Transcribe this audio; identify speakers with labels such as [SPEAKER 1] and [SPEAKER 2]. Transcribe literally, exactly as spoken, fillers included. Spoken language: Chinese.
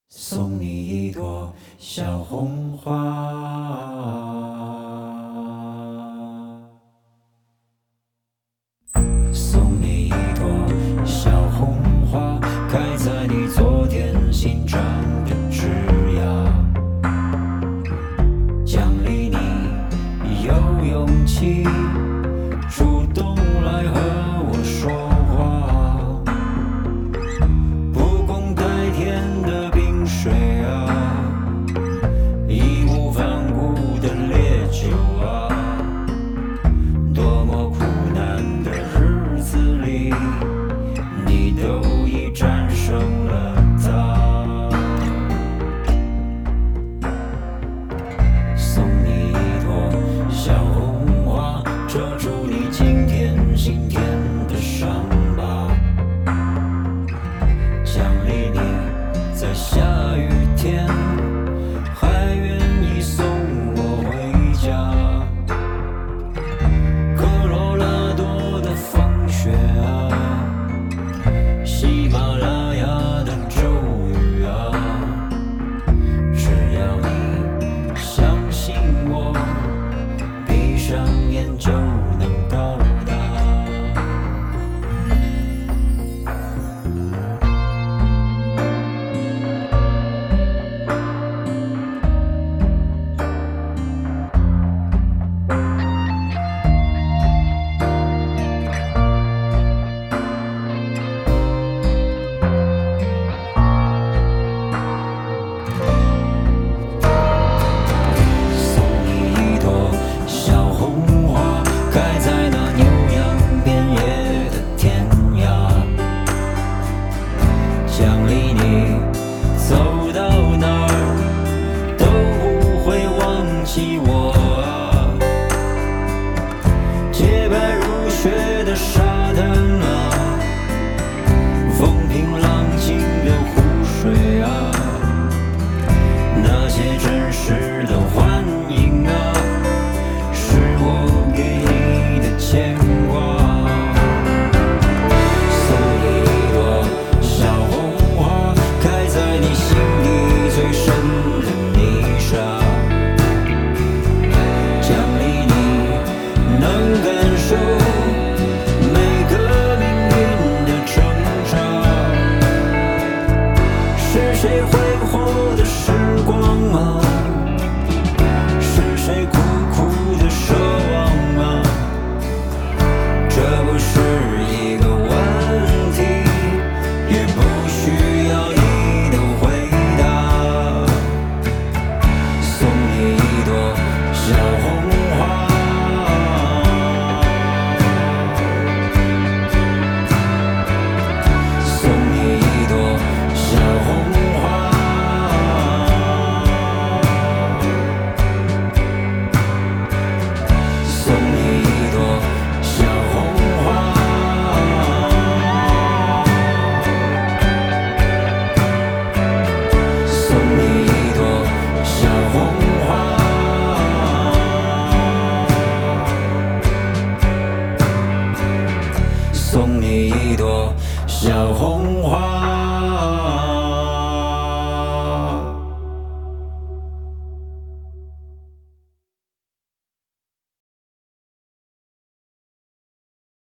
[SPEAKER 1] 送你一朵小红花。送你一朵小红花，开在你昨天新长的枝桠，奖励你有勇气主动来和我说话，不共戴天的冰水啊，义无反顾的烈酒啊，多么苦难的日子里，你都已战胜了它。送你一朵小红花，遮住你今天心田的伤疤，奖励你在下雨天还愿意送我回家。科罗拉多的风雪啊，喜马拉雅的骤雨啊，只要你相信我，闭上眼就能到达。送你一朵小红花，开在那牛羊遍野的天涯，奖励你走到哪儿都不会忘记我啊。洁白如雪的沙滩啊，风平浪静的湖水啊，那些真实的欢迎啊，是我给你的牵挂。送你一朵小红花，开在你心底最深的泥沙，奖励你能感受每个命运的挣扎。是谁挥霍的时光啊，是谁苦苦的奢望啊，这不是一个问题，也不需要你的回答。送你一朵小红花，送你一朵小红花，送你一朵小红花，送你一朵小红花，送你一朵小红花。